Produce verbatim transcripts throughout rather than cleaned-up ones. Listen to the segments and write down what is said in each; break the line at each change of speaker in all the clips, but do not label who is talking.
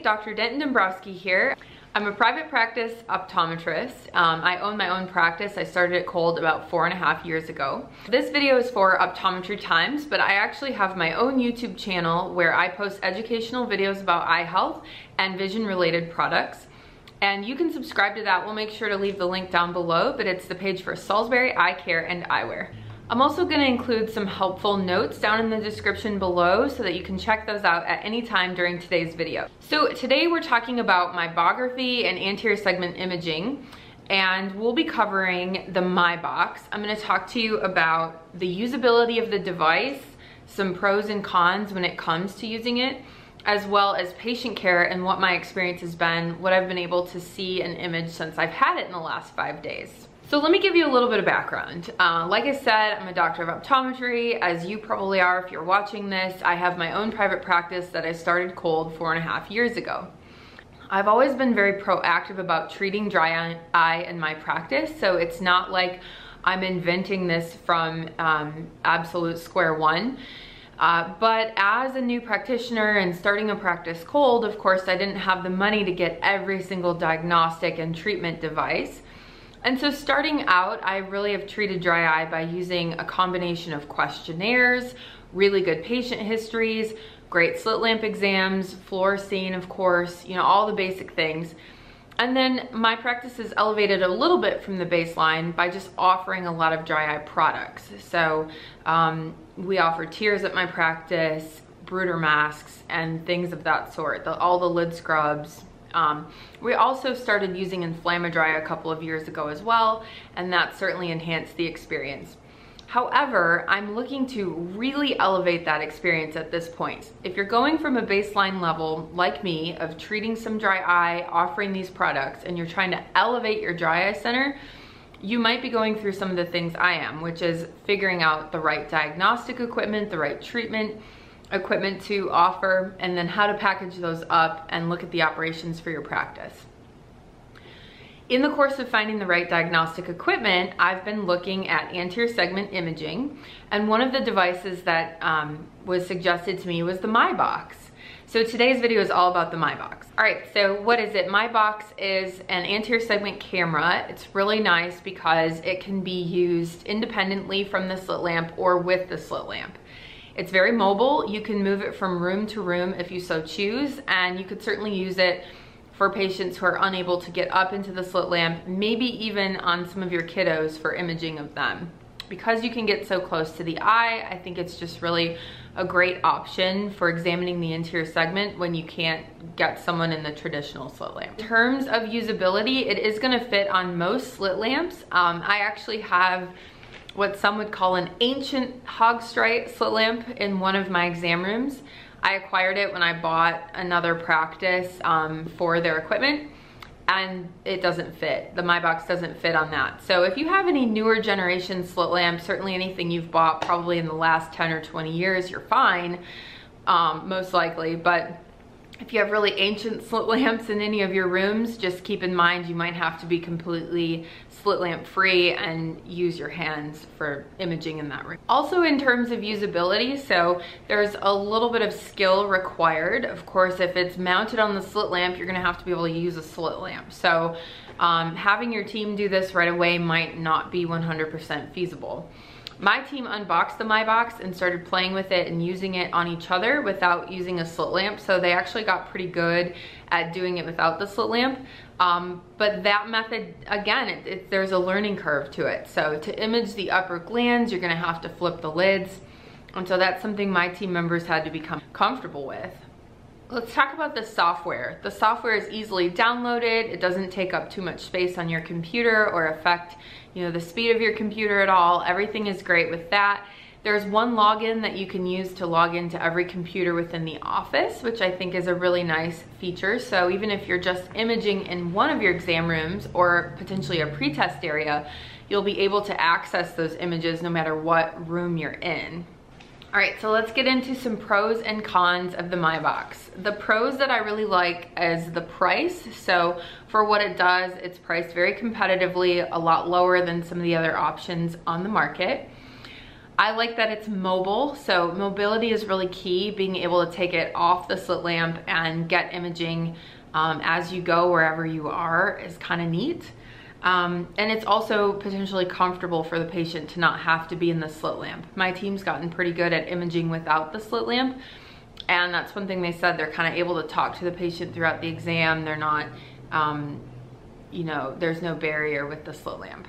Doctor Denton Dombrowski here. I'm a private practice optometrist. Um, I own my own practice. I started at Cold about four and a half years ago. This video is for Optometry Times, but I actually have my own YouTube channel where I post educational videos about eye health and vision related products. And you can subscribe to that. We'll make sure to leave the link down below, but it's the page for Salisbury Eye Care and Eyewear. I'm also going to include some helpful notes down in the description below so that you can check those out at any time during today's video. So today we're talking about meibography and anterior segment imaging, and we'll be covering the MyBox. I'm going to talk to you about the usability of the device, some pros and cons when it comes to using it, as well as patient care and what my experience has been, what I've been able to see and image since I've had it in the last five days. So let me give you a little bit of background. Uh, like I said, I'm a doctor of optometry, as you probably are if you're watching this. I have my own private practice that I started Cold four and a half years ago. I've always been very proactive about treating dry eye in my practice, so it's not like I'm inventing this from um, absolute square one. Uh, but as a new practitioner and starting a practice cold, of course, I didn't have the money to get every single diagnostic and treatment device. And so starting out, I really have treated dry eye by using a combination of questionnaires, really good patient histories, great slit lamp exams, fluorescein, of course, you know, all the basic things. And then my practice is elevated a little bit from the baseline by just offering a lot of dry eye products. So um, we offer tears at my practice, Bruder masks, and things of that sort, the, all the lid scrubs. Um, we also started using Inflamadry a couple of years ago as well, and that certainly enhanced the experience. However, I'm looking to really elevate that experience at this point. If you're going from a baseline level, like me, of treating some dry eye, offering these products, and you're trying to elevate your dry eye center, you might be going through some of the things I am, which is figuring out the right diagnostic equipment, the right treatment equipment to offer, and then how to package those up and look at the operations for your practice. In the course of finding the right diagnostic equipment, I've been looking at anterior segment imaging, and one of the devices that um, was suggested to me was the MyBox. So today's video is all about the MyBox. All right, so what is it? MyBox is an anterior segment camera. It's really nice because it can be used independently from the slit lamp or with the slit lamp. It's very mobile. You can move it from room to room if you so choose, and you could certainly use it for patients who are unable to get up into the slit lamp, maybe even on some of your kiddos for imaging of them. Because you can get so close to the eye, I think it's just really a great option for examining the anterior segment when you can't get someone in the traditional slit lamp. In terms of usability, it is gonna fit on most slit lamps. Um, I actually have what some would call an ancient Haagstreit slit lamp in one of my exam rooms. I acquired it when I bought another practice um, for their equipment, and it doesn't fit. The MyBox doesn't fit on that. So if you have any newer generation slit lamps, certainly anything you've bought probably in the last ten or twenty years, you're fine, um, most likely. But if you have really ancient slit lamps in any of your rooms, just keep in mind you might have to be completely slit lamp free and use your hands for imaging in that room. Also, in terms of usability, so there's a little bit of skill required. Of course, if it's mounted on the slit lamp, you're gonna have to be able to use a slit lamp. So um, having your team do this right away might not be one hundred percent feasible. My team unboxed the MyBox and started playing with it and using it on each other without using a slit lamp. So they actually got pretty good at doing it without the slit lamp. Um, but that method, again, it, it, there's a learning curve to it. So to image the upper glands, you're gonna have to flip the lids. And so that's something my team members had to become comfortable with. Let's talk about the software. The software is easily downloaded. It doesn't take up too much space on your computer or affect, you know, the speed of your computer at all. Everything is great with that. There's one login that you can use to log into every computer within the office, which I think is a really nice feature. So even if you're just imaging in one of your exam rooms or potentially a pretest area, you'll be able to access those images no matter what room you're in. All right, so let's get into some pros and cons of the MyBox. The pros that I really like is the price. So for what it does, it's priced very competitively, a lot lower than some of the other options on the market. I like that it's mobile, so mobility is really key. Being able to take it off the slit lamp and get imaging um, as you go wherever you are is kind of neat. Um, and it's also potentially comfortable for the patient to not have to be in the slit lamp. My team's gotten pretty good at imaging without the slit lamp, and that's one thing they said. They're kind of able to talk to the patient throughout the exam. They're not, um, you know, there's no barrier with the slit lamp.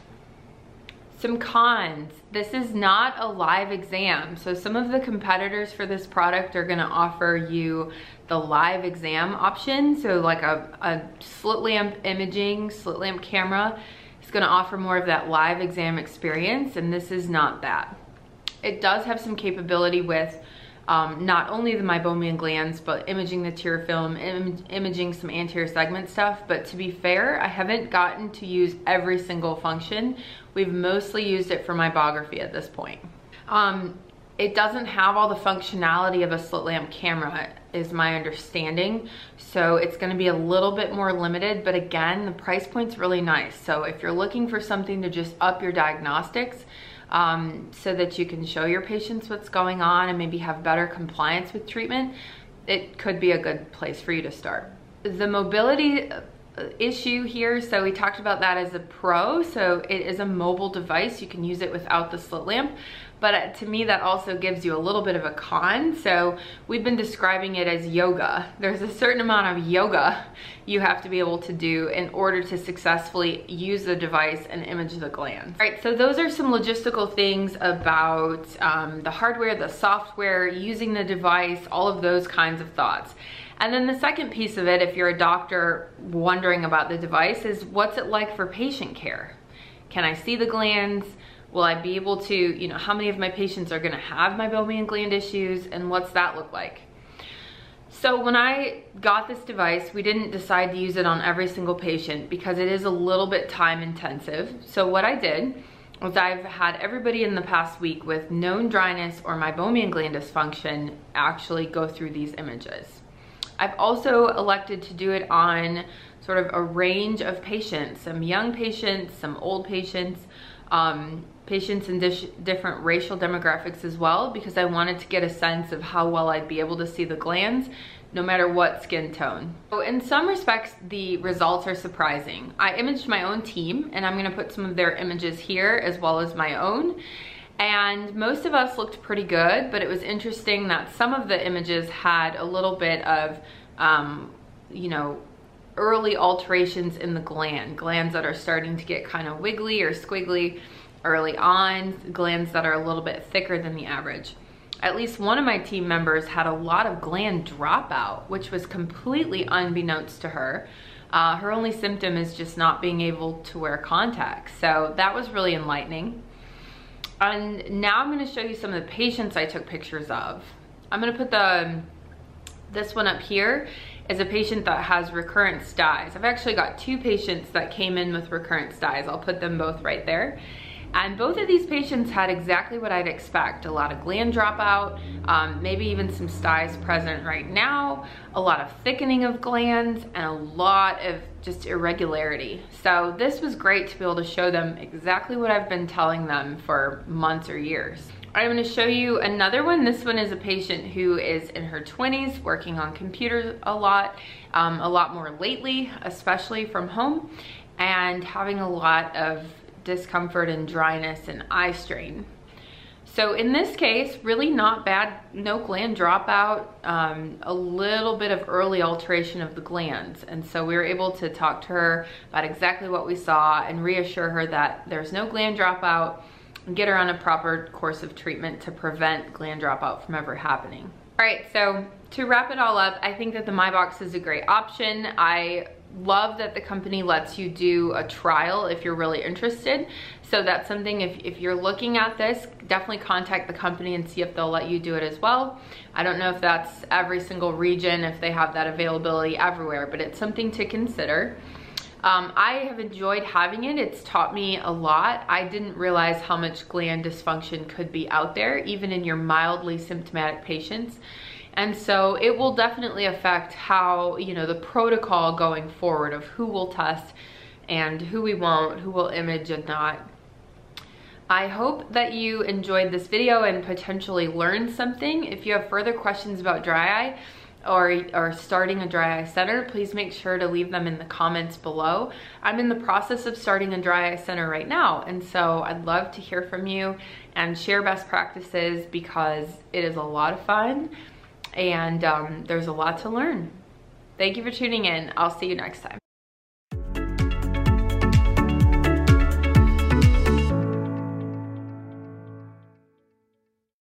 Some cons. This is not a live exam. So some of the competitors for this product are gonna offer you the live exam option. So like a, a slit lamp imaging, slit lamp camera is gonna offer more of that live exam experience, and this is not that. It does have some capability with Um, not only the meibomian glands, but imaging the tear film, im imaging some anterior segment stuff. But to be fair, I haven't gotten to use every single function. We've mostly used it for meibography at this point. Um, it doesn't have all the functionality of a slit lamp camera, is my understanding. So it's gonna be a little bit more limited, but again, the price point's really nice. So if you're looking for something to just up your diagnostics, Um, so that you can show your patients what's going on and maybe have better compliance with treatment, it could be a good place for you to start. The mobility issue here, so we talked about that as a pro. So it is a mobile device. You can use it without the slit lamp, but to me that also gives you a little bit of a con. So we've been describing it as yoga. There's a certain amount of yoga you have to be able to do in order to successfully use the device and image the glands. All right, so those are some logistical things about um, the hardware, the software, using the device, all of those kinds of thoughts. And then the second piece of it, if you're a doctor wondering about the device, is what's it like for patient care? Can I see the glands? Will I be able to, you know, how many of my patients are gonna have meibomian gland issues, and what's that look like? So when I got this device, we didn't decide to use it on every single patient because it is a little bit time intensive. So what I did was I've had everybody in the past week with known dryness or meibomian gland dysfunction actually go through these images. I've also elected to do it on sort of a range of patients, some young patients, some old patients, um, patients in different racial demographics as well, because I wanted to get a sense of how well I'd be able to see the glands no matter what skin tone. So in some respects, the results are surprising. I imaged my own team, and I'm gonna put some of their images here as well as my own. And most of us looked pretty good, but it was interesting that some of the images had a little bit of, um, you know, early alterations in the gland, glands that are starting to get kind of wiggly or squiggly early on, glands that are a little bit thicker than the average. At least one of my team members had a lot of gland dropout, which was completely unbeknownst to her. Uh, her only symptom is just not being able to wear contacts. So that was really enlightening. And now I'm gonna show you some of the patients I took pictures of. I'm gonna put the, this one up here is a patient that has recurrent styes. I've actually got two patients that came in with recurrent styes. I'll put them both right there. And both of these patients had exactly what I'd expect. A lot of gland dropout, um, maybe even some styes present right now, a lot of thickening of glands, and a lot of just irregularity. So this was great to be able to show them exactly what I've been telling them for months or years. I'm gonna show you another one. This one is a patient who is in her twenties, working on computers a lot, um, a lot more lately, especially from home, and having a lot of discomfort and dryness and eye strain. So in this case, really not bad, no gland dropout, um, a little bit of early alteration of the glands. And so we were able to talk to her about exactly what we saw and reassure her that there's no gland dropout and get her on a proper course of treatment to prevent gland dropout from ever happening. All right, so to wrap it all up, I think that the MeiBox is a great option. I love that the company lets you do a trial if you're really interested. So that's something, if, if you're looking at this, definitely contact the company and see if they'll let you do it as well. I don't know if that's every single region, if they have that availability everywhere, but it's something to consider. Um, I have enjoyed having it. It's taught me a lot. I didn't realize how much gland dysfunction could be out there, even in your mildly symptomatic patients. And so it will definitely affect how, you know, the protocol going forward of who will test and who we won't, who will image and not. I hope that you enjoyed this video and potentially learned something. If you have further questions about dry eye or, or starting a dry eye center, please make sure to leave them in the comments below. I'm in the process of starting a dry eye center right now, and so I'd love to hear from you and share best practices because it is a lot of fun and um, there's a lot to learn. Thank you for tuning in. I'll see you next time.